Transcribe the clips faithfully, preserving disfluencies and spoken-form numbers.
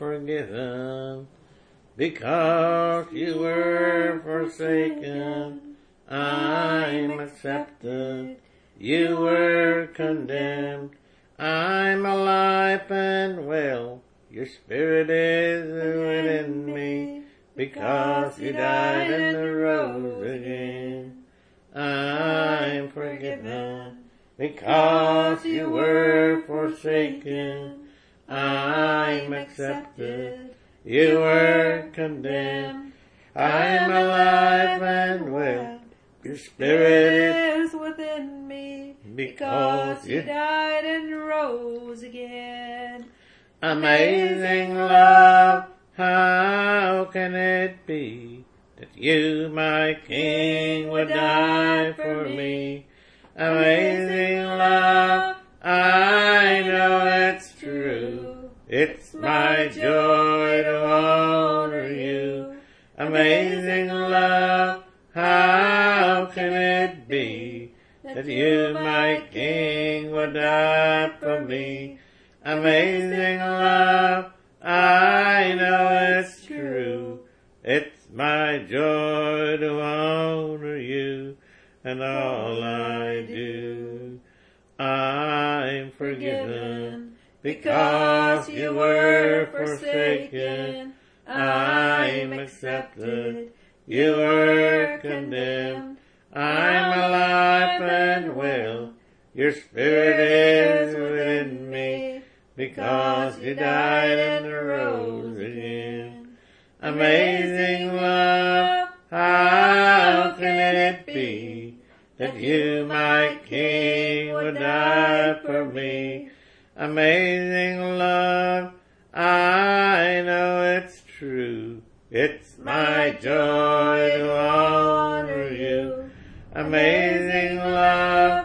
forgiven. Because you were forsaken, I'm accepted. You were condemned. I'm alive and well. Your spirit is within me. Because you died and rose again. I'm forgiven. Because you were forsaken, I'm accepted. You were condemned. I'm alive and well. Your spirit is within me. because you died and rose again. Amazing love, how can it be that you, my King, would die for me? Amazing love, I know it's true. It's my joy to honor you. Amazing love, how can it be that you, my King, would die for me? Amazing love, I know it's true. It's my joy to honor you and all I do. I'm forgiven because you were forsaken. I'm accepted. You were condemned. I'm alive and well. Your spirit is within me because you died and rose again. Amazing love, how can it be that you, my King, would die for me? Amazing love, I know it's true. It's my joy to honor you. Amazing love,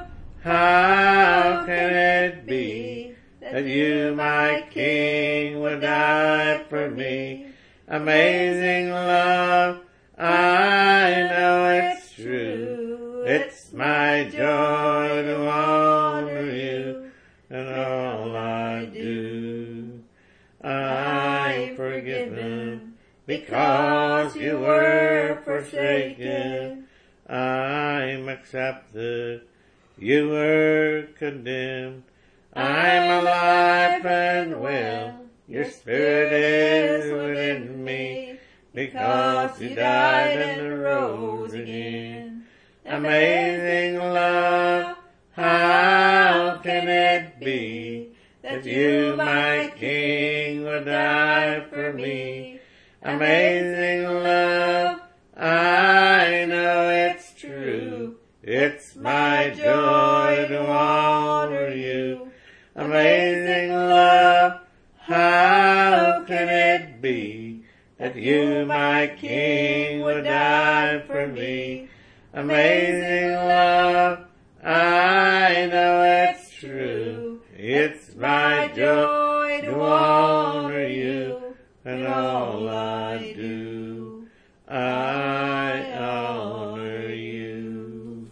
how can it be that you, my King, would die for me? Amazing love, I know it's true. It's my joy to honor you and all I do. I'm forgiven because you were forsaken. I'm accepted. You were condemned. I'm alive and well. Your spirit is within me because you died and rose again. Amazing love, how can it be that you, my King, would die for me? Amazing love, I know it's true. It's my joy to honor you. Amazing love, how can it be that you, my King, would die for me? Amazing love, I know it's true. It's my joy to honor you and all I do. I honor you.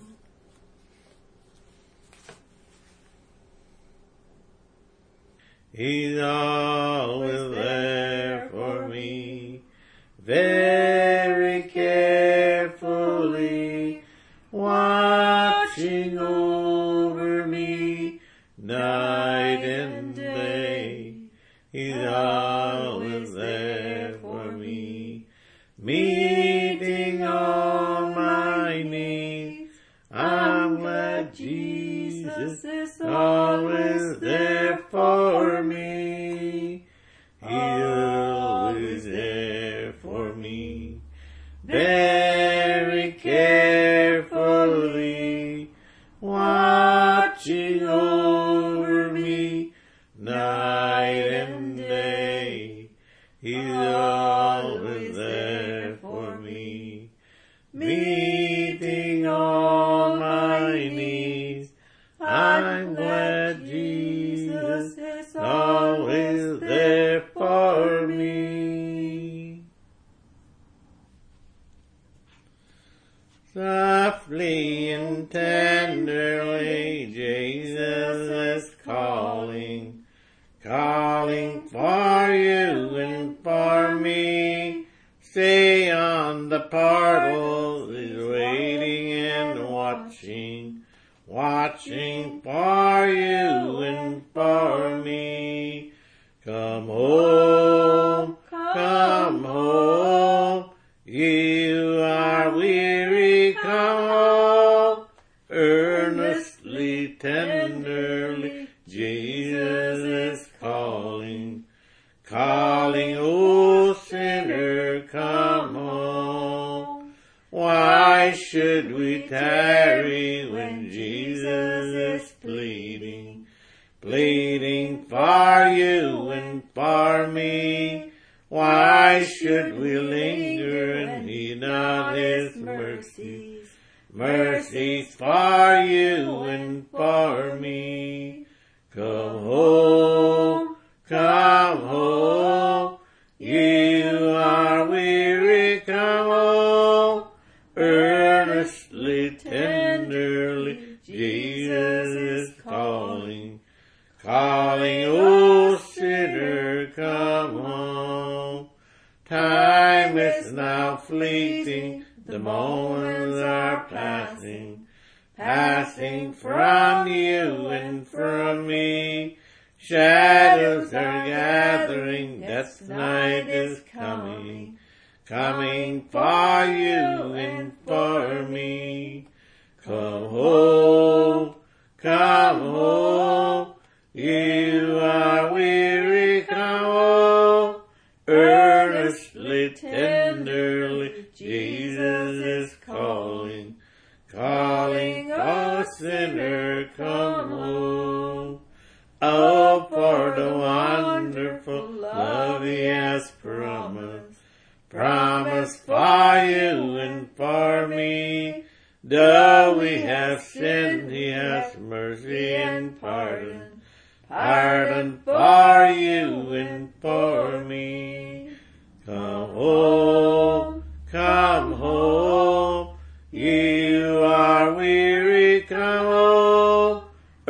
He's always there for me, very carefully, watching over me night and day. He's always there for me, meeting all my needs. I'm glad Jesus is always there for me. He's always there for me, very carefully, watching over me night and day. He's always there for me, meeting all my needs. I'm glad Jesus is always there for me. Softly and tenderly, Jesus is calling, calling. calling for you and for me. Stay on the portal, is waiting and watching, watching for you and for me. Come home, come home, you are weary, come home, earnestly, tenderly, Jesus is calling, calling, oh sinner, come home. Why should we tarry when Jesus is pleading, pleading for you and for me? Why should we linger and heed not his mercies, mercies for you and for me? Come home, come home, you are weary, come home, earnestly, tenderly, Jesus is calling, calling, oh sinner, come home. Time is now fleeting, the moments are passing, passing from you and from me. Shadows are gathering, death's night is coming, coming for you and for me. Come home, come home, you are weary, come home, earnestly, tenderly, Jesus is calling, calling, oh sinner, come home. Oh, for the wonderful love he has promised, promised for you and for me. Though we have sinned, he has mercy and pardon, pardon for you and for me. Come home, come home, you are weary, come home,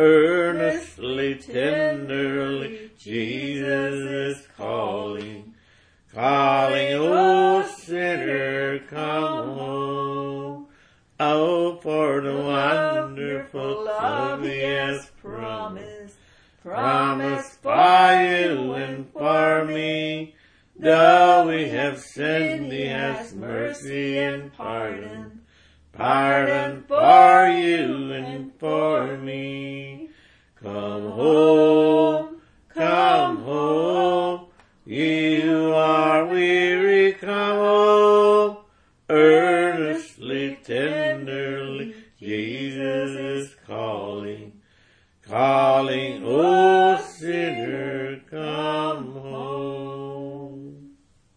earnestly, tenderly, Jesus is calling, calling, oh sinner, come home. Oh, for the wonderful love he has promised, promised for you and for me. Though we have sinned, he has mercy and pardon, pardon for you and for me. Come home, come home, you are weary, come home, earnestly, tenderly, Jesus is calling, calling, oh sinner, come home.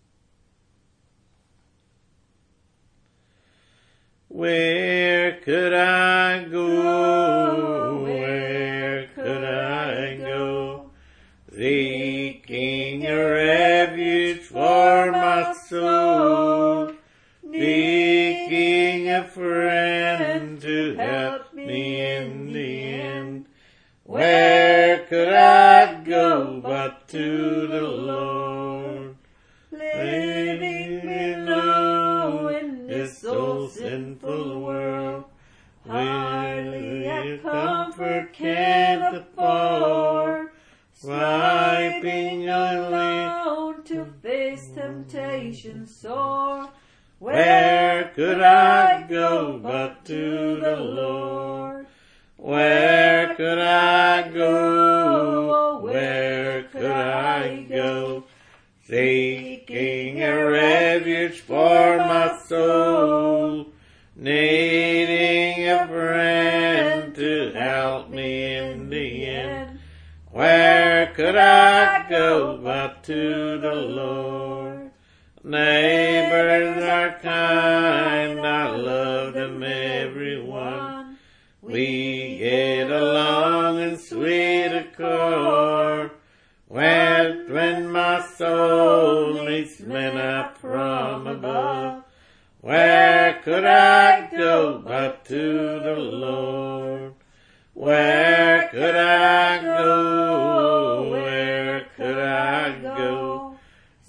Where could I go? Where could I go? Seeking a refuge for my soul, seeking a friend to help me in the end. Where could I go but to the Lord? Leaving me low in this old sinful world, hardly a comfort can afford. Swiping alone to face temptation sore. Where could I go but to the Lord? Where could I go? Where could I go? Seeking a refuge for my soul, needing a friend to help me in the end. Where could I go but to the Lord? Neighbors are kind, I love them everyone. We get along in sweet accord. When, when my soul meets manna from above, where could I go but to the Lord? Where could I go? Where could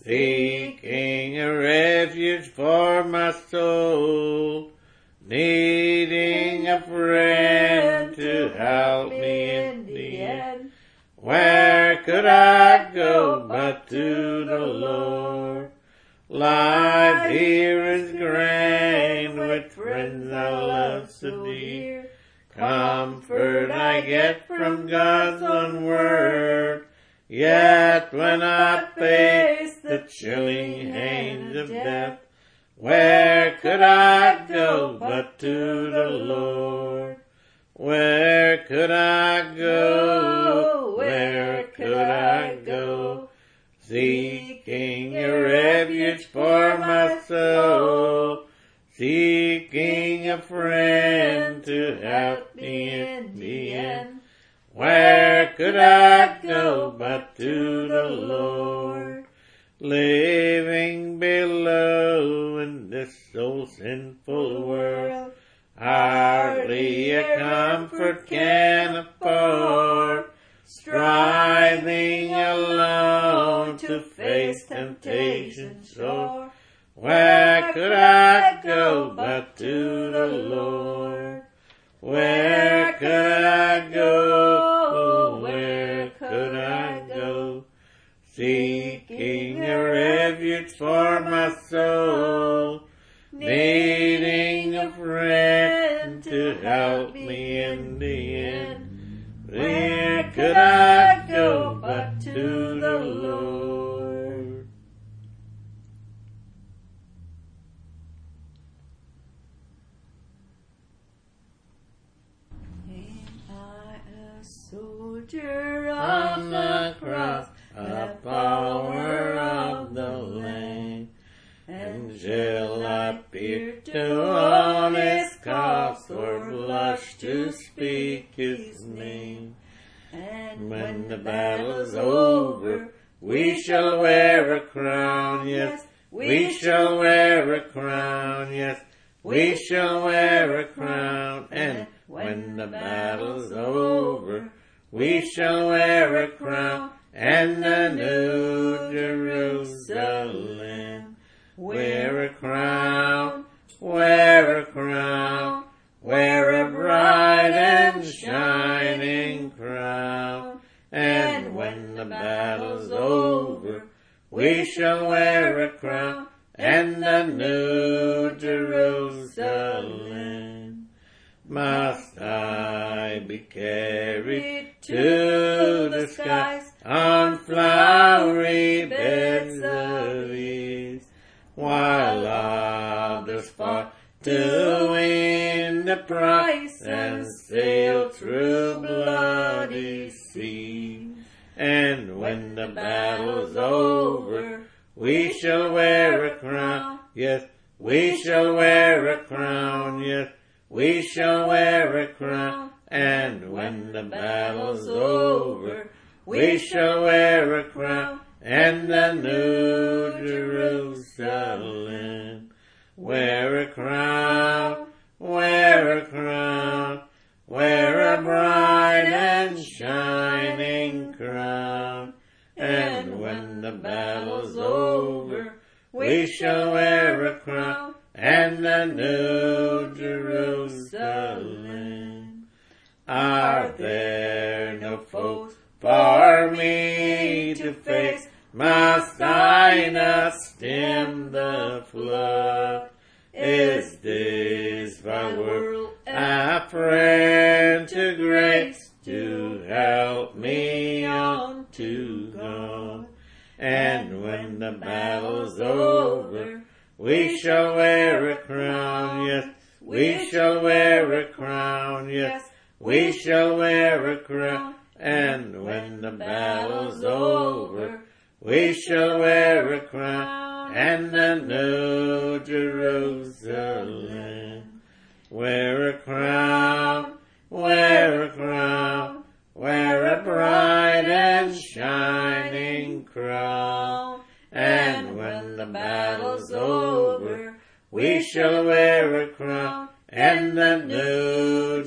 seeking a refuge for my soul, needing a friend to help me in the end. Where could I go but to the Lord? Life here is grand with friends I love so dear. Comfort I get from God's own word. Yet when I face the chilling hand of death, where could I go but to the Lord? Where could I go? Where could I go? Seeking a refuge for my soul, seeking a friend to help me in the end. Where could I go but to the Lord? Living below in this so sinful world, hardly a comfort can afford, striving alone to face temptation sore. Where could I go but to the Lord? Where could I go? Where could I go? Seeking a refuge for my soul, needing a friend to help me in the end. Where could I go but to the Lord? Am I a soldier On on the the cross, cross, a follower of the Lamb, and shall I peer to on his cross, or blush to speak his name? And When the battle's over, we shall wear a crown, yes, we shall wear a crown, yes, we shall wear a crown. And when the battle's over, we shall wear a crown, and the new Jerusalem. Wear a crown, wear a crown, wear a bright and shining crown. And when the battle's over, we shall wear a crown, and the new Jerusalem. Must I be carried to the skies on flowery beds of ease, while others fought to win the prize and sail through bloody seas? And when the battle's over, we shall wear a crown, yes, we shall wear a crown, yes, we shall wear a crown. And when the battle's over, we shall wear a crown, and the new Jerusalem. Wear a crown, wear a crown, wear a bright and shining crown. And when the battle's over, we shall wear a crown, and the new Jerusalem. Are there no foes for me to face? Must I not stem the flood? Is this my world a friend to grace to help me on to God? And when the battle's over, we shall wear a crown, yes, we shall wear a crown, yes, we shall wear a crown. And when the battle's over, we shall wear a crown, and the new Jerusalem. Wear a crown, wear a crown, wear a bright and shining crown. And when the battle's over, we shall wear a crown, and the new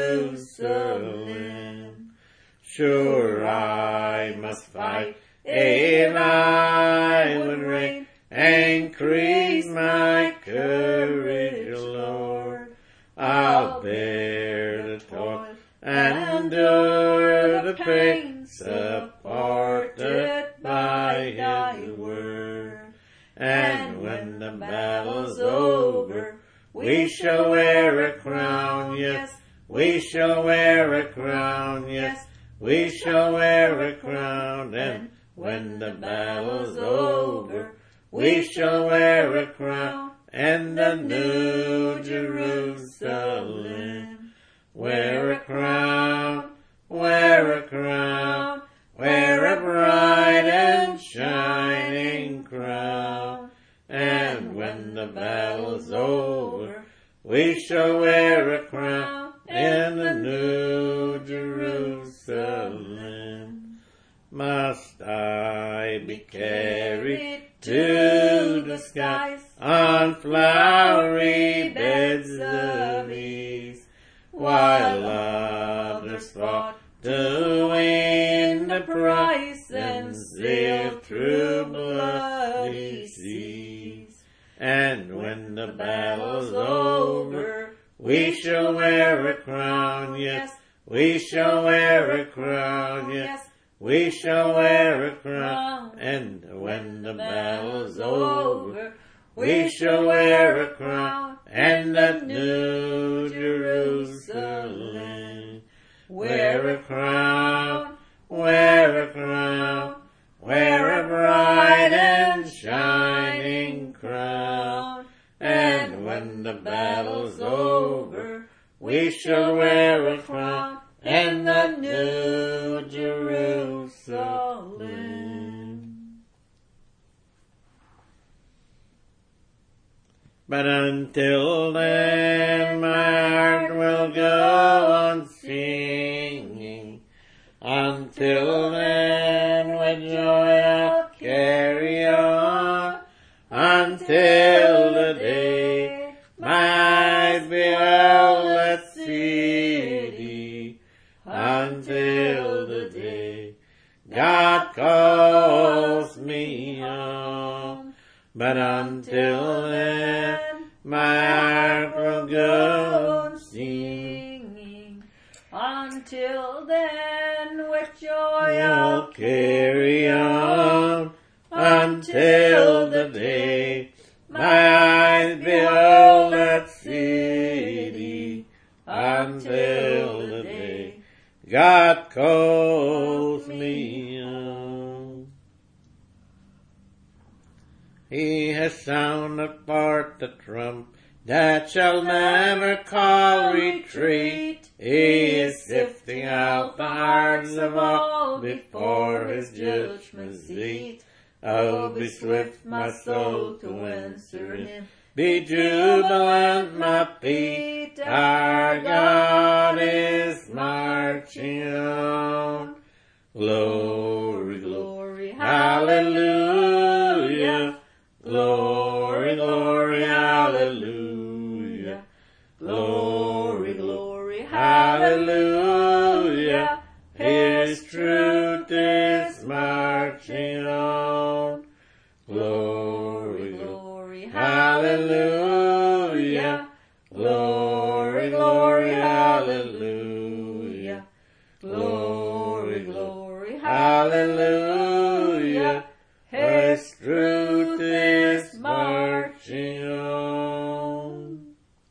Jerusalem. Sure I must fight, if I would We shall wear a crown, yes. We shall wear a crown, yes. We shall wear a crown, and when the battle's over, we shall wear a crown, and the new Jerusalem. Wear a crown, wear a crown, wear a bright and shining crown, and when the battle's over, we shall wear a crown in the new Jerusalem. Must I be carried to the skies on flowery beds of ease, while others fought to win the prize and sailed through bloody seas? And when the battle's over, we shall wear a crown, yes. We shall wear a crown, yes. We shall wear a crown, and when the battle's over, we shall wear a crown, and the new Jerusalem. Wear a crown, wear a crown, wear a bright and shining crown, and when the battle's over, we shall wear a crown, and the new Jerusalem. But until then, my heart will go on singing. Until then, with joy I'll carry on. Until the day my eyes behold that city. Until the day God calls me home. But until then, my heart will go on singing. Until then, with joy I'll carry on. Until the day my eyes behold that city. Until the day God calls me home. He has sounded forth the trump that shall never call retreat. He is sifting out the hearts of all before his judgment seat. Oh, be swift, my soul, to answer him. Be jubilant, my feet. Our God is marching on. Glory, glory, hallelujah. Glory, glory, hallelujah. Glory, glory, hallelujah. His truth is marching on. Glory, glory, hallelujah. Glory, glory, hallelujah. Glory, glory, hallelujah. His truth is marching on.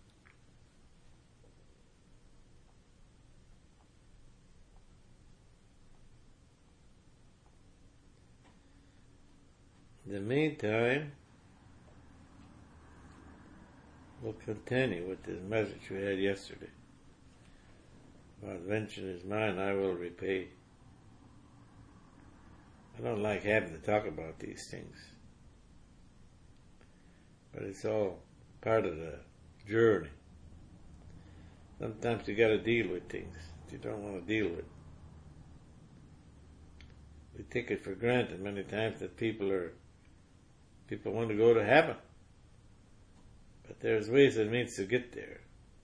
In the meantime, we'll continue with this message we had yesterday. About vengeance is mine, I will repay. I don't like having to talk about these things, but it's all part of the journey. Sometimes you got to deal with things that you don't want to deal with. We take it for granted many times that people are people want to go to heaven, but there's ways and means to get there.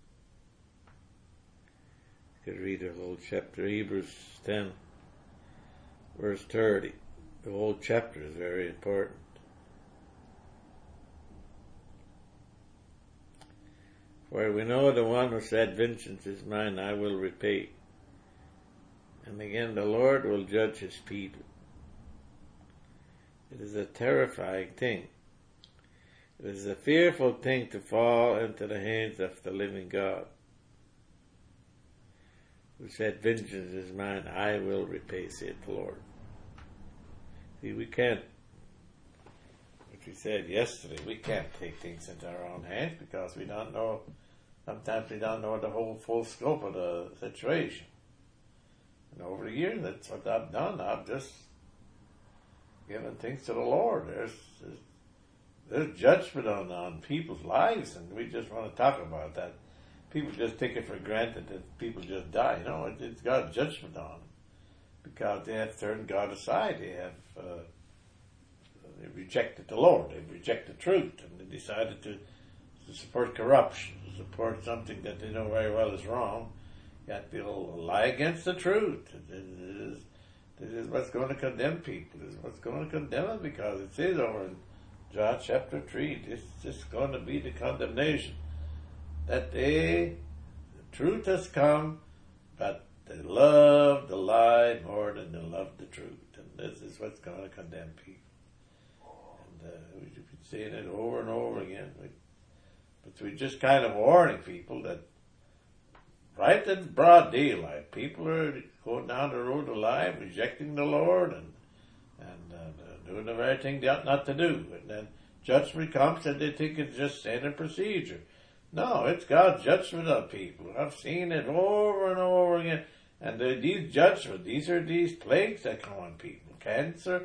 You could read the whole chapter, Hebrews ten, verse thirty. The whole chapter is very important. For we know the one who said, vengeance is mine, I will repay. And again, the Lord will judge his people. It is a terrifying thing It is a fearful thing to fall into the hands of the living God, who said, vengeance is mine, I will repay, saith the Lord. See, we can't, as we said yesterday, we can't take things into our own hands because we don't know, sometimes we don't know the whole full scope of the situation. And over the years, that's what I've done. I've just given things to the Lord. There's, there's, there's judgment on, on people's lives, and we just want to talk about that. People just take it for granted that people just die. No, it, it's God's judgment on them because they have turned God aside. They have uh, they rejected the Lord. They rejected truth, and they decided to, to support corruption, to support something that they know very well is wrong. Yet they'll lie against the truth. This is, this is what's going to condemn people. This is what's going to condemn them because it says over in John chapter three, this is going to be the condemnation. That they, the truth has come, but they love the lie more than they love the truth. And this is what's going to condemn people. And uh, we've been saying it over and over again. We, but we're just kind of warning people that right in broad daylight, people are going down the road of life, rejecting the Lord and and uh, doing the very thing they ought not to do. And then judgment comes and they think it's just standard procedure. No, it's God's judgment on people. I've seen it over and over again. And the, these judgments, these are these plagues that come on people. Cancer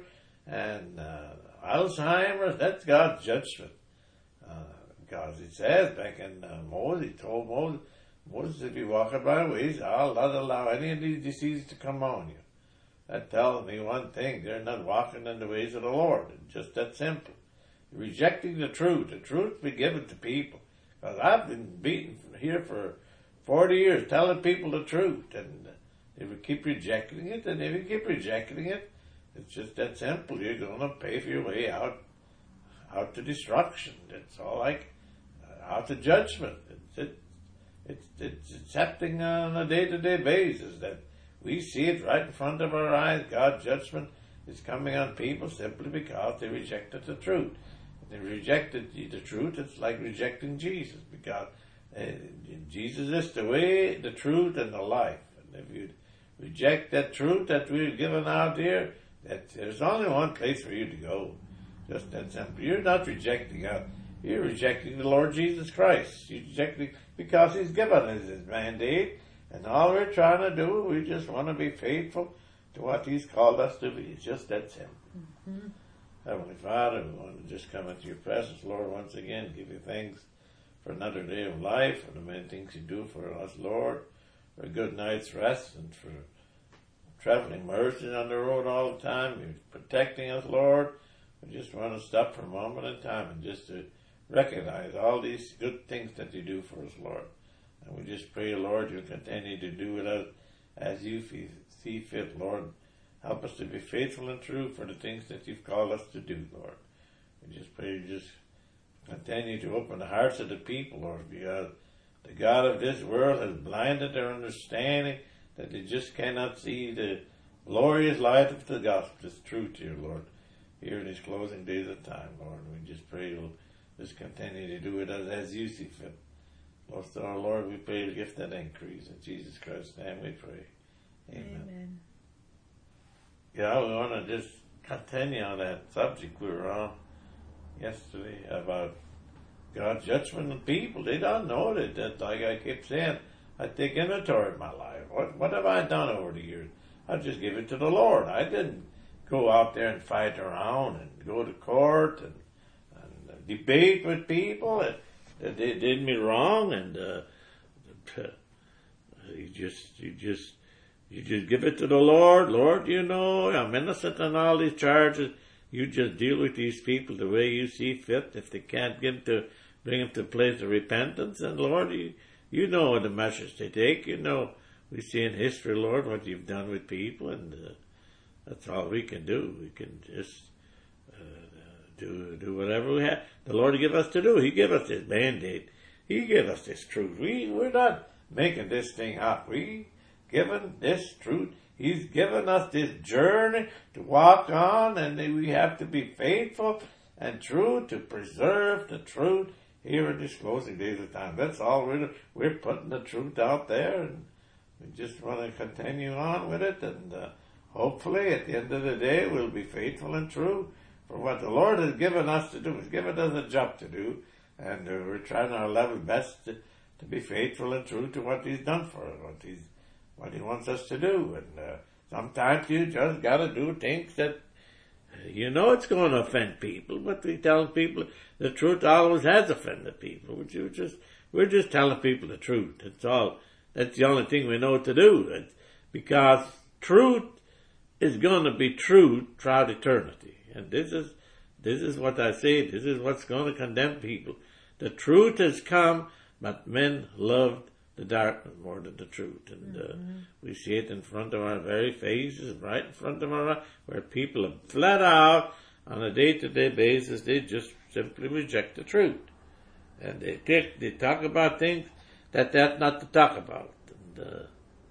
and uh, Alzheimer's, that's God's judgment. Uh, because it says back in uh, Moses, he told Moses, Moses, if you walk in my ways, I'll not allow any of these diseases to come on you. That tells me one thing, they're not walking in the ways of the Lord. It's just that simple. Rejecting the truth. The truth be given to people. Because I've been beaten here for forty years, telling people the truth, and they would keep rejecting it, and if you keep rejecting it, it's just that simple. You're going to pay for your way out, out to destruction. It's all like uh, out to judgment. It's, it, it's, it's, it's happening on a day-to-day basis that we see it right in front of our eyes. God's judgment is coming on people simply because they rejected the truth. They rejected the truth. It's like rejecting Jesus because uh, Jesus is the way, the truth, and the life. And if you reject that truth that we've given out here, that there's only one place for you to go. Just that simple. You're not rejecting us. You're rejecting the Lord Jesus Christ. You're rejecting because He's given us His mandate, and all we're trying to do, we just want to be faithful to what He's called us to be. It's just that simple. Mm-hmm. Heavenly Father, we want to just come into your presence, Lord, once again, give you thanks for another day of life, for the many things you do for us, Lord, for a good night's rest, and for traveling mercy on the road all the time. You're protecting us, Lord. We just want to stop for a moment in time and just to recognize all these good things that you do for us, Lord. And we just pray, Lord, you'll continue to do with us as you see fit, Lord. Help us to be faithful and true for the things that you've called us to do, Lord. We just pray you just continue to open the hearts of the people, Lord, because the God of this world has blinded their understanding that they just cannot see the glorious light of the gospel, this truth here, Lord, here in these closing days of time, Lord. We just pray you'll just continue to do it as, as you see fit. Most of our Lord, we pray to gift that increase. In Jesus Christ's name we pray. Amen. Amen. Yeah, we want to just continue on that subject we were on yesterday about God's judgment on people. They don't know that, that like I keep saying, I take inventory of my life. What, what have I done over the years? I just give it to the Lord. I didn't go out there and fight around and go to court and, and debate with people that, that they did me wrong, and uh, you just, you just, You just give it to the Lord. Lord, you know, I'm innocent on all these charges. You just deal with these people the way you see fit. If they can't get to bring them to a place of repentance, and Lord, you, you know the measures they take. You know, we see in history, Lord, what you've done with people, and uh, that's all we can do. We can just uh, do do whatever we have. The Lord give us to do. He gave us His mandate. He gave us this truth. We, we're not making this thing up. We given this truth. He's given us this journey to walk on, and we have to be faithful and true to preserve the truth here in these closing days of time. That's all we're doing. We're putting the truth out there, and we just want to continue on with it, and uh, hopefully at the end of the day we'll be faithful and true for what the Lord has given us to do. He's given us a job to do, and uh, we're trying our level best to, to be faithful and true to what He's done for us, what He's, what He wants us to do. And uh, sometimes you just got to do things that you know it's going to offend people, but we tell people the truth always has offended people. Which you just we're just telling people the truth. That's all. That's the only thing we know to do. It's because truth is going to be true throughout eternity, and this is this is what I say. This is what's going to condemn people. The truth has come, but men loved the darkness more than the truth, and uh, mm-hmm. we see it in front of our very faces, right in front of our eyes, where people are flat out on a day-to-day basis. They just simply reject the truth, and they take, they talk about things that they ought not to talk about. And uh,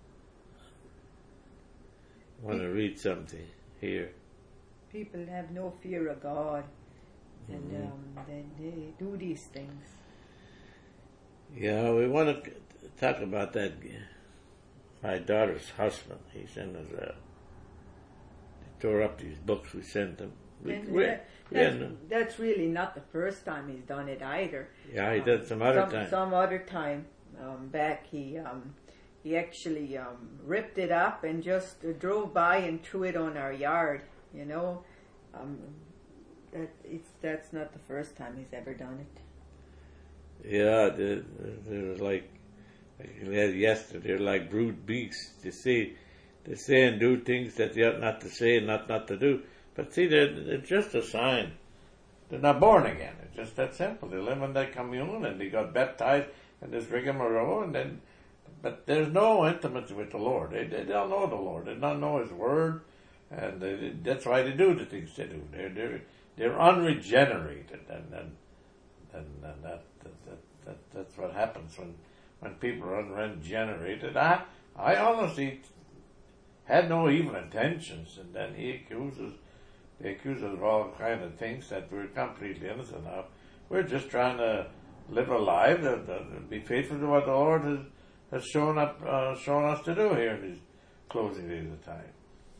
I want to read something here. People have no fear of God, and mm-hmm. um, they, they do these things. Yeah, we want to talk about that. My daughter's husband, he sent us a, they tore up these books we sent them. We, we, that, we that's, had, that's really not the first time he's done it either. Yeah, he um, did some other some, time. Some other time um, back, he um, he actually um, ripped it up and just uh, drove by and threw it on our yard. You know, um, that it's that's not the first time he's ever done it. Yeah, they're, they're like, like we had yesterday, they're like brute beasts. They say, they say and do things that they ought not to say and not not to do. But see, they're, they're just a sign. They're not born again. It's just that simple. They live in that commune and they got baptized in this rigmarole, and then, but there's no intimacy with the Lord. They, they don't know the Lord. They don't know His Word, and they, that's why they do the things they do. They're they're they're unregenerated, and and and, and that, that, that that that's what happens when when people are unregenerated. I I honestly had no evil intentions, and then he accuses. They accuse us of all kind of things that we're completely innocent of. We're just trying to live a life that, that be faithful to what the Lord has, has shown up, uh, shown us to do here in these closing days of time.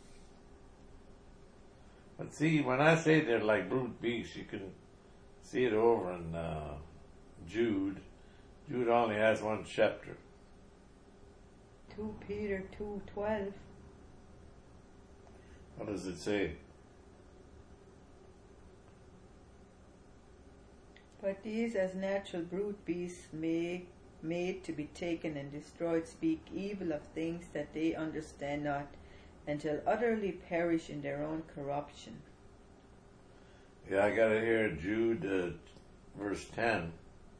But see, when I say they're like brute beasts, you can see it over in uh, Jude. Jude only has one chapter. Two Peter two twelve. What does it say? But these, as natural brute beasts made, made to be taken and destroyed, speak evil of things that they understand not, and shall utterly perish in their own corruption. Yeah, I got it here, Jude, uh, verse ten.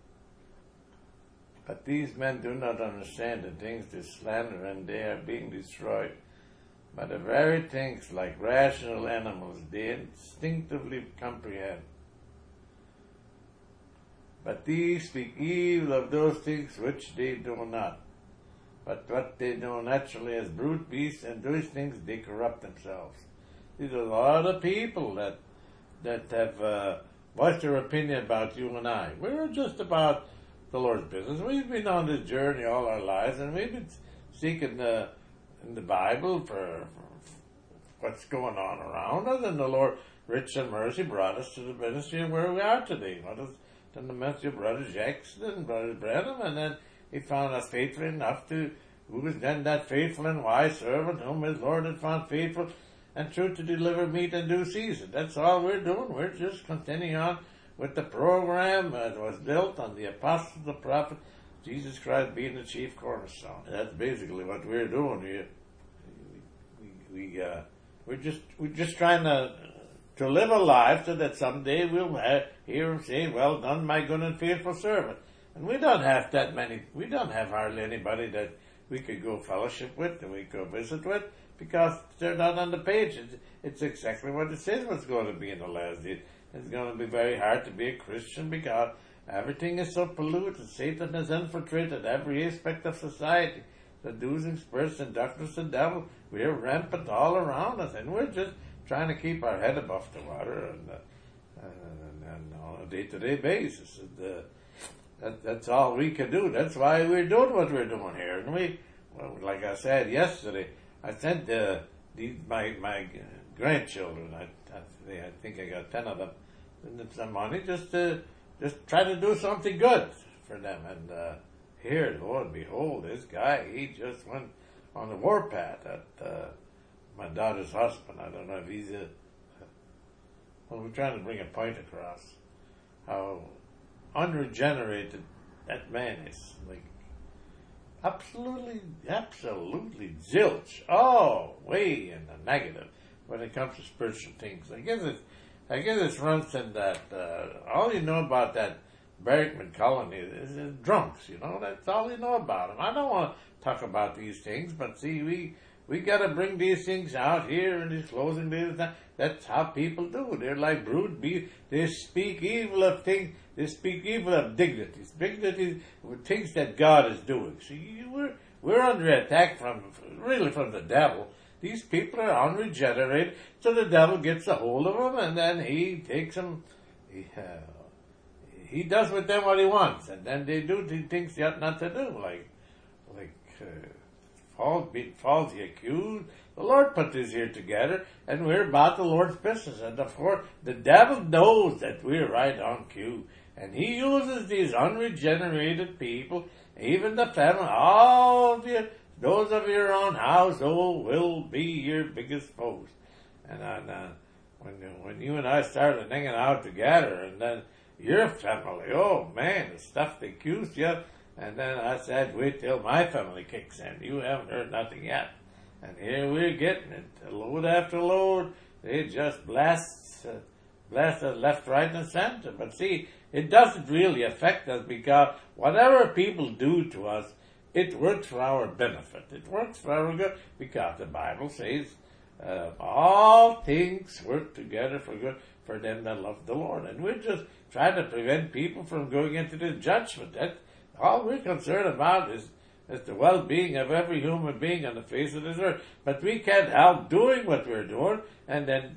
But these men do not understand the things they slander, and they are being destroyed. But the very things, like rational animals, they instinctively comprehend. But these speak evil of those things which they do not. But what they do naturally as brute beasts, and those things they corrupt themselves. These are a lot of people that that have uh, voiced their opinion about you and I. We're just about the Lord's business. We've been on this journey all our lives, and we've been seeking the, in the Bible for, for what's going on around us, and the Lord, rich in mercy, brought us to the ministry where we are today. What is Then the ministry of Brother Jackson and Brother Branham, and then He found us faithful enough to, who was then that faithful and wise servant whom His Lord had found faithful and true to deliver meat in due season. That's all we're doing. We're just continuing on with the program that was built on the apostles, the prophet, Jesus Christ being the chief cornerstone. That's basically what we're doing here. We, we, we uh, we're just we're just trying to. To live a life so that someday we'll have, hear Him say, "Well done, my good and faithful servant." And we don't have that many, we don't have hardly anybody that we could go fellowship with, that we could visit with, because they're not on the page. It's, it's exactly what it says what's going to be in the last days. It's going to be very hard to be a Christian because everything is so polluted. Satan has infiltrated every aspect of society. Seducing spirits and doctrines of the devil, we're rampant all around us, and we're just trying to keep our head above the water, and uh, and, and on a day-to-day basis. And, uh, that, that's all we can do. That's why we're doing what we're doing here. And we, well, like I said yesterday, I sent uh, these, my my grandchildren. I, I, I think I got ten of them. And some money just to just try to do something good for them. And uh, here, lo and behold, this guy, he just went on the warpath at uh, my daughter's husband. I don't know if he's a. Well, we're trying to bring a point across how unregenerated that man is. Like, absolutely, absolutely zilch. Oh, way in the negative when it comes to spiritual things. I guess it's, I guess it's runs in that, uh, all you know about that Berkman colony is, is drunks, you know, that's all you know about them. I don't want to talk about these things, but see, we, we gotta bring these things out here in these closing days. That's how people do. They're like brute beasts. They speak evil of things. They speak evil of dignities. Dignities, things that God is doing. So you, we're, we're under attack from, really from the devil. These people are unregenerated, so the devil gets a hold of them, and then he takes them, he, uh, he does with them what he wants, and then they do the things they ought not to do, like, like, uh, false, be falsely accused. The Lord put this here together, and we're about the Lord's business. And of course, the devil knows that we're right on cue, and he uses these unregenerated people, even the family, all of you, those of your own household will be your biggest foes. And uh, when when you and I started hanging out together, and then your family, oh man, the stuff they accused you. And then I said, wait till my family kicks in. You haven't heard nothing yet. And here we're getting it, load after load. They just blast, uh, blast us left, right, and center. But see, it doesn't really affect us, because whatever people do to us, it works for our benefit. It works for our good, because the Bible says, uh, all things work together for good for them that love the Lord. And we're just trying to prevent people from going into the judgment. That, all we're concerned about is, is the well-being of every human being on the face of this earth. But we can't help doing what we're doing, and then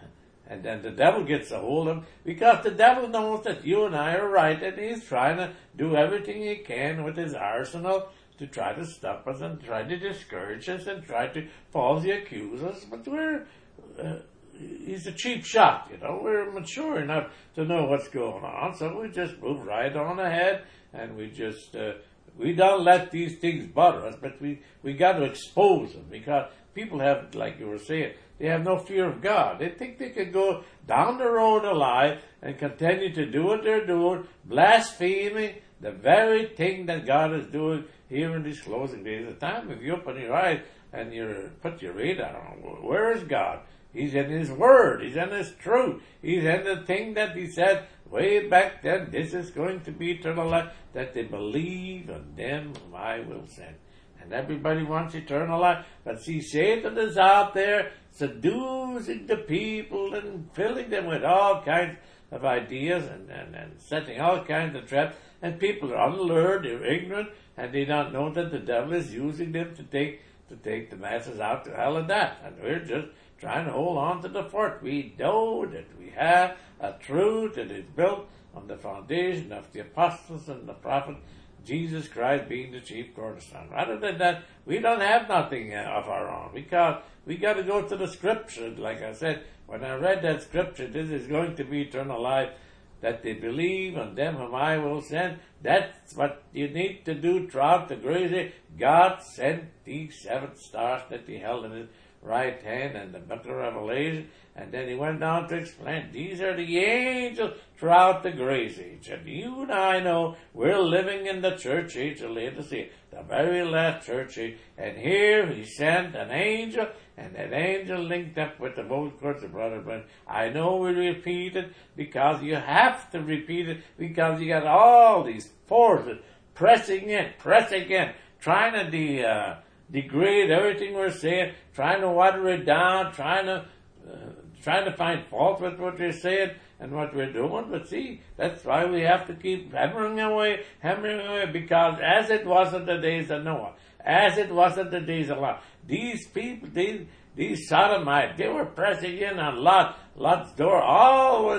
and then the devil gets a hold of them, because the devil knows that you and I are right, and he's trying to do everything he can with his arsenal to try to stop us and try to discourage us and try to falsely accuse us. But we're, uh, he's a cheap shot, you know. We're mature enough to know what's going on, so we just move right on ahead, and we just, uh, we don't let these things bother us, but we, we got to expose them, because people have, like you were saying, they have no fear of God. They think they can go down the road of life and continue to do what they're doing, blaspheming the very thing that God is doing here in these closing days of time. If you open your eyes and you put your radar on, where is God? He's in His Word. He's in His truth. He's in the thing that He said way back then. This is going to be eternal life, that they believe on them whom I will send. And everybody wants eternal life. But see, Satan is out there seducing the people and filling them with all kinds of ideas and, and, and setting all kinds of traps. And people are unlearned, they're ignorant, and they don't know that the devil is using them to take to take the masses out to hell and that. And we're just trying to hold on to the fort. We know that we have a truth that is built on the foundation of the apostles and the prophets, Jesus Christ being the chief cornerstone. Rather than that, we don't have nothing of our own, because we got to go to the scripture. Like I said, when I read that scripture, this is going to be eternal life, that they believe on them whom I will send. That's what you need to do throughout the grace age. God sent these seven stars that He held in His right hand and the book of Revelation, and then He went on to explain, these are the angels throughout the grace age. And you and I know we're living in the church age of Laodicea, the very last church age, and here He sent an angel, and that angel linked up with the vocal cords of Brother Branham. I know we repeat it, because you have to repeat it, because you got all these forces pressing in, pressing in, trying to de, uh, degrade everything we're saying, trying to water it down, trying to uh, trying to find fault with what we're saying and what we're doing. But see, that's why we have to keep hammering away, hammering away, because as it was in the days of Noah, as it was in the days of Lot, these people, these, these sodomites, they were pressing in on Lot, Lot's door, always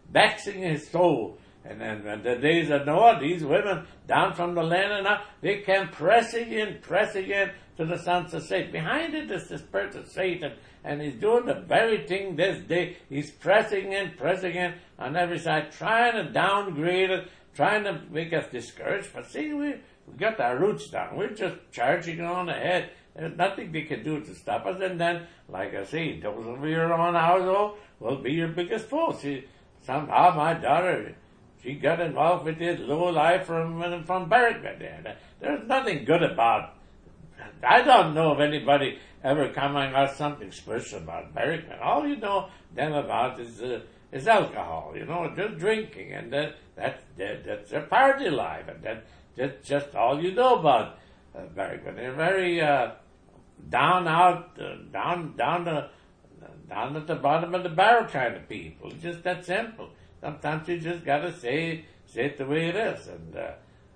vexing his soul. And then in the days of Noah, these women down from the land and now, they came pressing in, pressing in to the sons of Satan. Behind it is the spirit of Satan, and he's doing the very thing this day. He's pressing in, pressing in on every side, trying to downgrade it, trying to make us discouraged. But see, we, we got our roots down. We're just charging on ahead. There's nothing they can do to stop us. And then, like I say, those of your own household will be your biggest foe. See, somehow my daughter, she got involved with this low life from from Berwickman there. There's nothing good about it. I don't know if anybody ever coming out something special about Berwickman. All you know them about is uh, is alcohol, you know, just drinking, and that that's that, that's their party life, and that that's just all you know about uh, Berwickman. They're very uh, down out, uh, down down the down at the bottom of the barrel kind of people. It's just that simple. Sometimes you just got to say say it the way it is, and uh,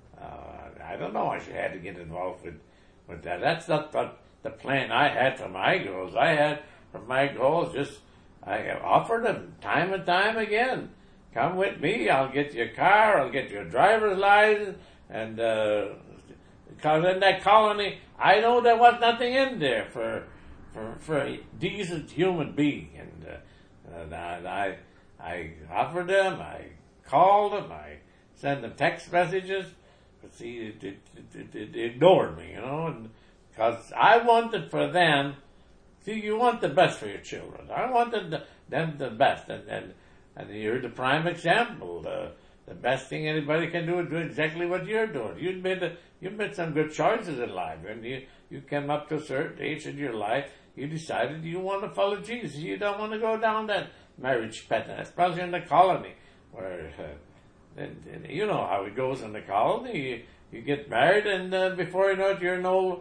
uh, I don't know. I should had to get involved with with that. That's not what the plan I had for my girls. I had for my girls just I offered them time and time again. Come with me. I'll get you a car. I'll get you a driver's license, and uh, because in that colony, I know there was nothing in there for for for a decent human being, and, uh, and I. I offered them, I called them, I sent them text messages, but see, they, they, they, they ignored me, you know, and because I wanted for them, see, you want the best for your children. I wanted the, them the best, and, and, and you're the prime example. Uh, the best thing anybody can do is do exactly what you're doing. You made a, you made some good choices in life, and you, you came up to a certain age in your life, you decided you want to follow Jesus. You don't want to go down that marriage pattern, especially in the colony, where uh, and, and you know how it goes in the colony. You, you get married, and uh, before you know it, you're no,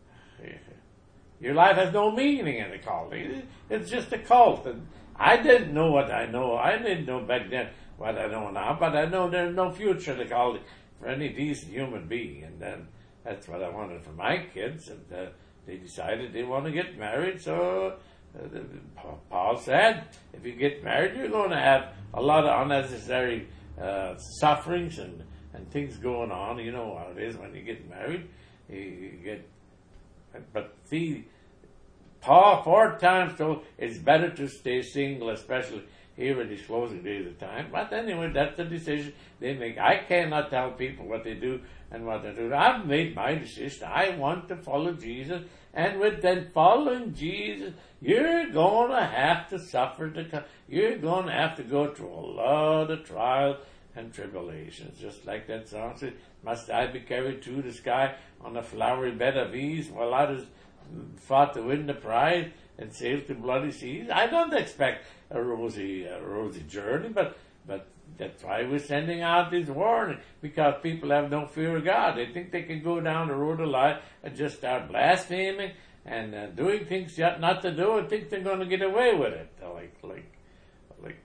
your life has no meaning in the colony. It's just a cult. And I didn't know what I know. I didn't know back then what I know now, but I know there's no future in the colony for any decent human being. And then that's what I wanted for my kids, and uh, they decided they want to get married, so. Uh, Paul said, if you get married, you're going to have a lot of unnecessary uh, sufferings and, and things going on. You know how it is when you get married. You, you get, but see, Paul four times told it's better to stay single, especially here in these closing days of time. But anyway, that's the decision they make. I cannot tell people what they do and what they do. I've made my decision. I want to follow Jesus. And with then following Jesus, you're going to have to suffer. The, you're going to have to go through a lot of trials and tribulations. Just like that song says, must I be carried through the sky on a flowery bed of ease while others fought to win the prize and sailed through bloody seas? I don't expect a rosy, a rosy journey, but but that's why we're sending out this warning, because people have no fear of God. They think they can go down the road of life and just start blaspheming and uh, doing things you ought not to do and think they're going to get away with it. Like, like, like,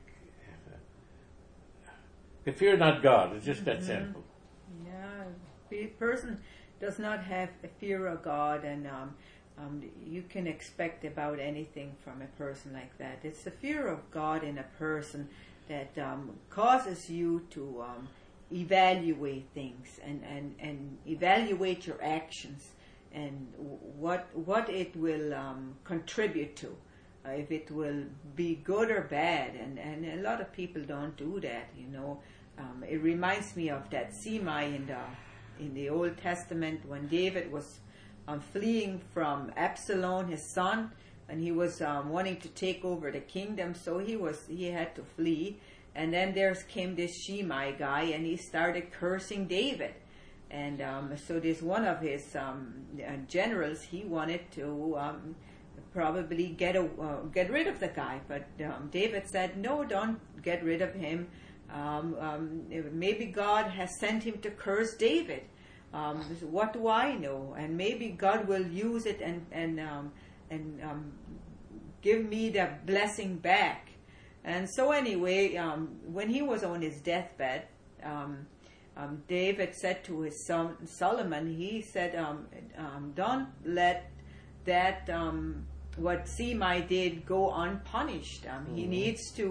uh, they fear not God. It's just that mm-hmm. simple. Yeah, the person does not have a fear of God, and um, um, you can expect about anything from a person like that. It's the fear of God in a person that um, causes you to um, evaluate things and, and, and evaluate your actions and what what it will um, contribute to, uh, if it will be good or bad. And, and a lot of people don't do that, you know. Um, it reminds me of that Semai in the, in the Old Testament when David was um, fleeing from Absalom, his son, and he was um, wanting to take over the kingdom, so he was he had to flee. And then there came this Shimei guy, and he started cursing David. And um, so this one of his um, uh, generals, he wanted to um, probably get a, uh, get rid of the guy, but um, David said, "No, don't get rid of him. Um, um, maybe God has sent him to curse David. Um, what do I know? And maybe God will use it and and um, and um, give me the blessing back." And so anyway, um, when he was on his deathbed, um, um, David said to his son Solomon, he said, um, um, "Don't let that um, what Semai did go unpunished. Um, mm-hmm. He needs to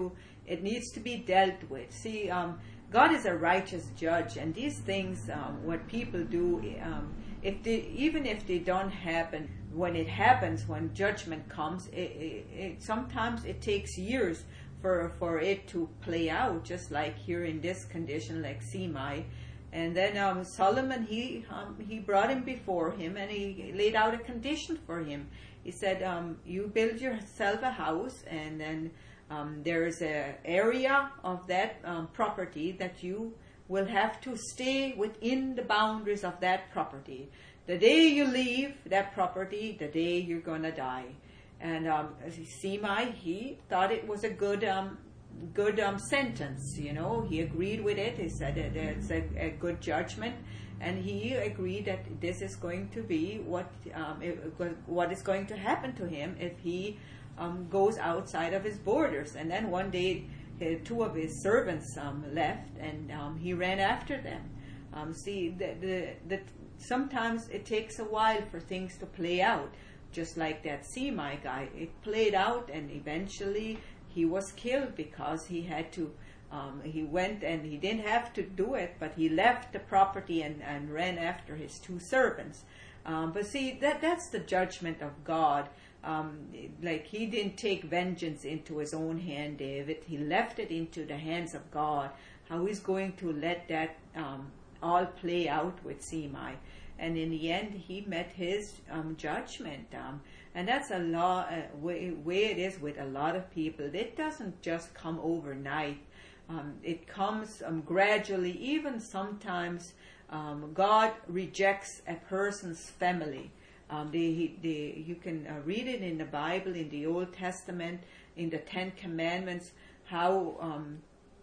it needs to be dealt with. See, um, God is a righteous judge, and these things, um, what people do, um, if they, even if they don't happen, when it happens, when judgment comes, it, it, it, sometimes it takes years for for it to play out, just like here in this condition, like Semai. And then um, Solomon, he um, he brought him before him, and he laid out a condition for him. He said, um, you build yourself a house, and then um, there's an area of that um, property that you will have to stay within the boundaries of that property. The day you leave that property, the day you're going to die. And um, Semai, he thought it was a good um, good um, sentence, you know. He agreed with it. He said that it's a, a good judgment. And he agreed that this is going to be what um, it, what is going to happen to him if he um, goes outside of his borders. And then one day, uh, two of his servants um, left, and um, he ran after them. Um, see, the, the, the, sometimes it takes a while for things to play out. Just like that Semai guy, it played out, and eventually he was killed because he had to. Um, he went and he didn't have to do it, but he left the property and, and ran after his two servants. Um, but see, that that's the judgment of God. Um, like he didn't take vengeance into his own hand, David. He left it into the hands of God. How he's going to let that um, all play out with Semai. And in the end, he met his um, judgment. Um, and that's a law, uh, way, way it is with a lot of people. It doesn't just come overnight. Um, it comes um, gradually. Even sometimes um, God rejects a person's family. Um, they, they, you can uh, read it in the Bible, in the Old Testament, in the Ten Commandments, how um,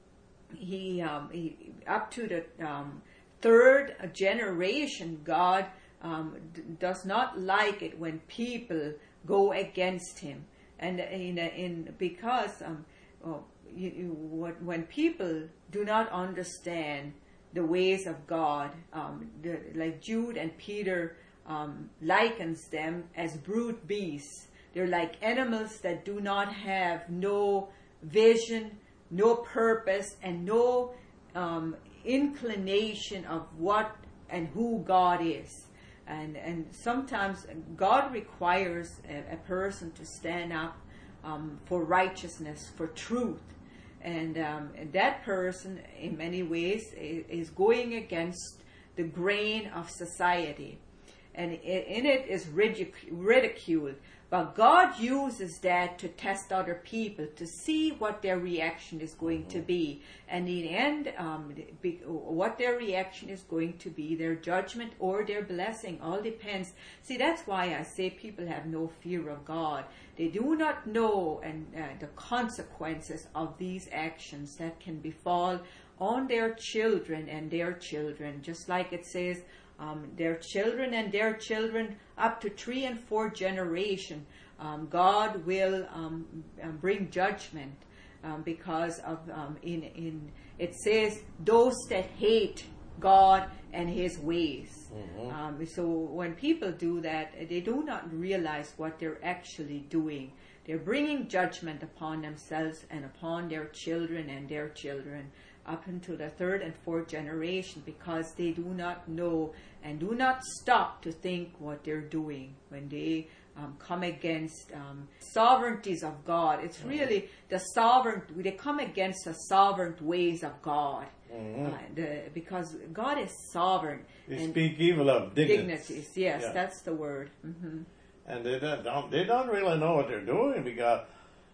he, um, he, up to the um, third generation, God um, d- does not like it when people go against him. And in, in because um, well, You, you, what, when people do not understand the ways of God, um, the, like Jude and Peter um, likens them as brute beasts. They're like animals that do not have no vision, no purpose, and no um, inclination of what and who God is. And and sometimes God requires a, a person to stand up um, for righteousness, for truth. And, um, and that person, in many ways, is, is going against the grain of society. And in it is ridic- ridiculed. But God uses that to test other people, to see what their reaction is going to be. And in the end, um, be, what their reaction is going to be, their judgment or their blessing, all depends. See, that's why I say people have no fear of God. They do not know and uh, the consequences of these actions that can befall on their children and their children. Just like it says, Um, their children and their children up to three and four generation, um, God will um, um, bring judgment um, because of um, in in it says those that hate God and His ways. Mm-hmm. Um, so when people do that, they do not realize what they're actually doing. They're bringing judgment upon themselves and upon their children and their children, up into the third and fourth generation, because they do not know and do not stop to think what they're doing when they um, come against um, sovereignties of God. It's really the sovereign, they come against the sovereign ways of God. Mm-hmm. uh, the, because God is sovereign. They and speak evil of dignities. Dignities, yes, yeah. That's the word. Mm-hmm. And they don't, they don't really know what they're doing because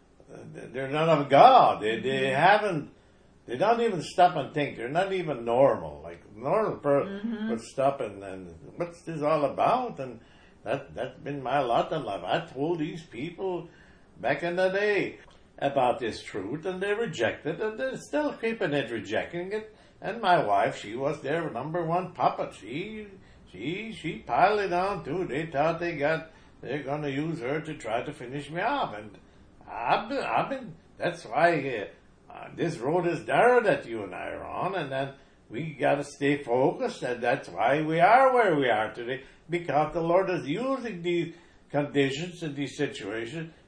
they're not of God. They, they mm-hmm. haven't They don't even stop and think. They're not even normal. Like normal person mm-hmm. would stop and, and what's this all about? And that that's been my lot in life. I told these people back in the day about this truth, and they rejected it, and they're still keeping it, rejecting it. And my wife, she was their number one puppet. She she she piled it on too. They thought they got they're gonna use her to try to finish me off, and I've been I've been. That's why. Uh, Uh, this road is there that you and I are on, and then we got to stay focused, and that's why we are where we are today, because the Lord is using these conditions and these situations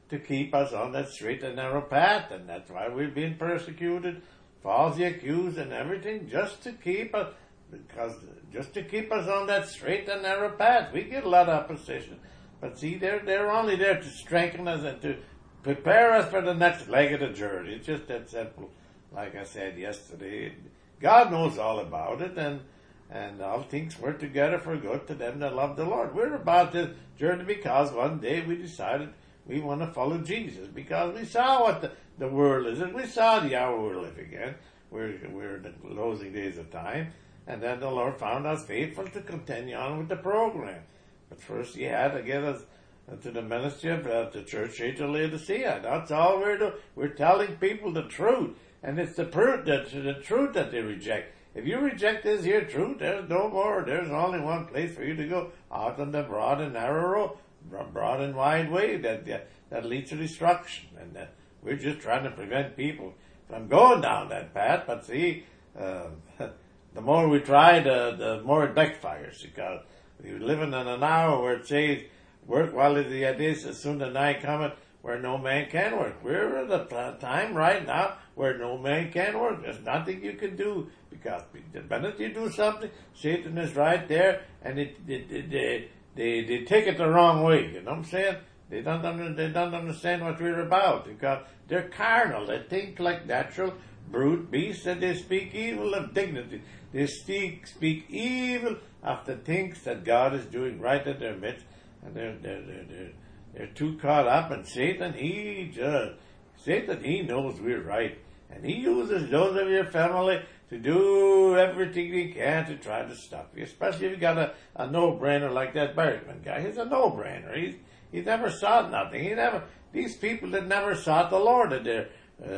to keep us on that straight and narrow path, and that's why we've been persecuted, falsely accused, and everything, just to keep us, because just to keep us on that straight and narrow path. We get a lot of opposition, but see, they're they're only there to strengthen us and to prepare us for the next leg of the journey. It's just that simple. Like I said yesterday, God knows all about it, and and all things work together for good to them that love the Lord. We're about this journey because one day we decided we want to follow Jesus, because we saw what the, the world is, and we saw the hour we're living in. We're, we're in the closing days of time, and then the Lord found us faithful to continue on with the program. But first He had to get us to the ministry of uh, the church age of Laodicea. That's all we're doing. We're telling people the truth, and it's the truth that, the truth that they reject. If you reject this here truth, there's no more. There's only one place for you to go, out on the broad and narrow road, broad and wide way that that, that leads to destruction. And uh, we're just trying to prevent people from going down that path. But see, uh, the more we try, the, the more it backfires, because we're living in an hour where it says, work while it is, as soon the night cometh, where no man can work. We're at a time right now where no man can work. There's nothing you can do, because the minute you do something, Satan is right there, and it, it, it, they, they they take it the wrong way. You know what I'm saying? They don't under, they don't understand what we're about, because they're carnal. They think like natural brute beasts, and they speak evil of dignity. They speak speak evil of the things that God is doing right in their midst, and they're they're they're, they're They're too caught up in Satan. He just, Satan, he knows we're right. And he uses those of your family to do everything he can to try to stop you. Especially if you got a, a no-brainer like that Bergman guy. He's a no-brainer. He's, he never sought nothing. He never, these people that never sought the Lord in their,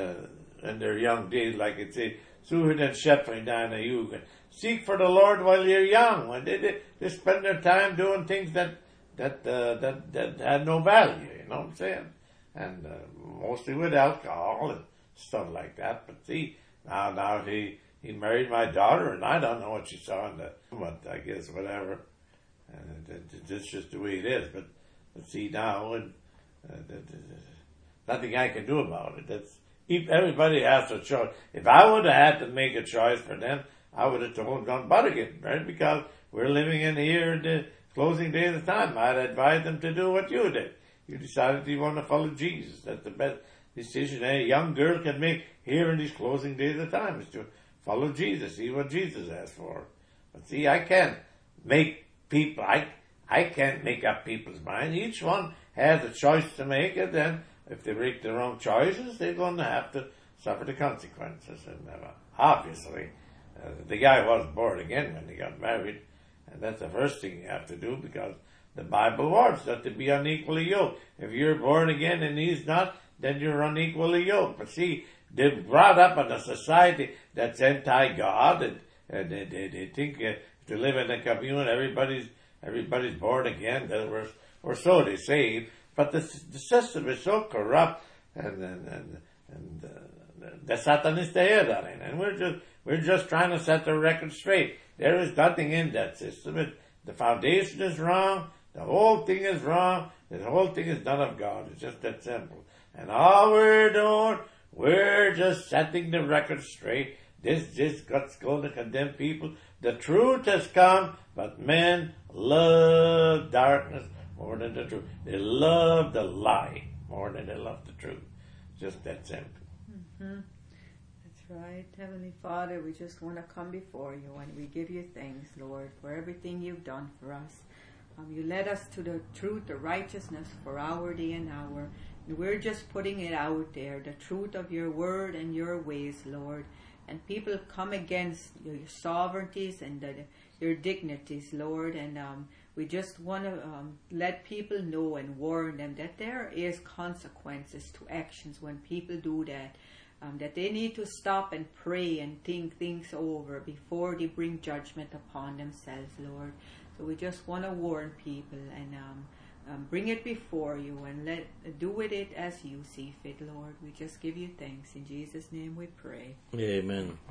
uh, in their young days, like it says, Suhud and Shepherd down the Yuga. Seek for the Lord while you're young. When they, they, they spend their time doing things that That, uh, that that had no value, you know what I'm saying? And uh, mostly with alcohol and stuff like that. But see, now now he he married my daughter, and I don't know what she saw in the, but I guess whatever. And it, it, it's just the way it is. But, but see now, and uh, that, that, nothing I can do about it. That's everybody has a choice. If I would have had to make a choice for them, I would have told them, "Better get married," because we're living in here. The, closing day of the time, I'd advise them to do what you did. You decided you want to follow Jesus. That's the best decision a young girl can make here in these closing days of time, is to follow Jesus, see what Jesus has for her. But see, I can't make people, I, I can't make up people's mind. Each one has a choice to make, and then if they make the wrong choices, they're going to have to suffer the consequences. And uh, obviously, uh, the guy was born again when he got married. And that's the first thing you have to do, because the Bible warns that to be unequally yoked. If you're born again and he's not, then you're unequally yoked. But see, they're brought up in a society that's anti-God, and, and they, they, they think uh, to live in a commune, everybody's everybody's born again. Or, or so they say. But the, the system is so corrupt, and and and, and uh, the Satanist head on it, and we're just we're just trying to set the record straight. There is nothing in that system. It, the foundation is wrong. The whole thing is wrong. The whole thing is none of God. It's just that simple. And all we're doing, we're just setting the record straight. This just God's going to condemn people. The truth has come, but men love darkness more than the truth. They love the lie more than they love the truth. Just that simple. Mm-hmm. Right, Heavenly Father, we just want to come before you, and we give you thanks, Lord, for everything you've done for us. Um, you led us to the truth, the righteousness for our day and hour. And we're just putting it out there, the truth of your word and your ways, Lord. And people come against your, your sovereignties and the, your dignities, Lord. And um, we just want to um, let people know and warn them that there is consequences to actions when people do that. Um, that they need to stop and pray and think things over before they bring judgment upon themselves, Lord. So we just want to warn people and um, um, bring it before you, and let do with it as you see fit, Lord. We just give you thanks. In Jesus' name we pray. Amen.